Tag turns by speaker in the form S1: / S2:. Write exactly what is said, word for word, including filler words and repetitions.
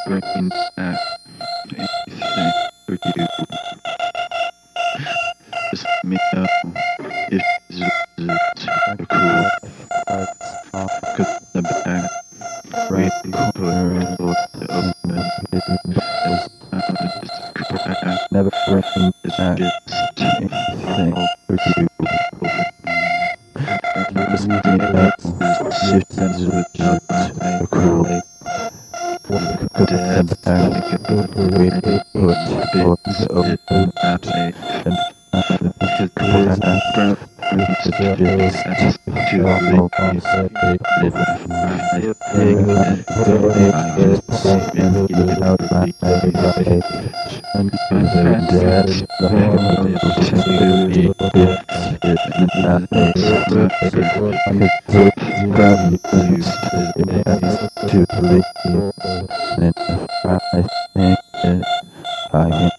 S1: bring back anything for you. Just let me know if these roses are cool. Cause the back right corner door to open. It's crack.
S2: Never bring
S1: It's
S2: back
S1: just
S2: anything for you.
S1: Just let me know if these roses are cool. Dad, like a really big bits in that way. Because there's a front room to just as to leave if I think that I can see and get out of my way. And that's
S2: Dad,
S1: all to be and nothing's forever. From you
S2: to leave, and if I think that I can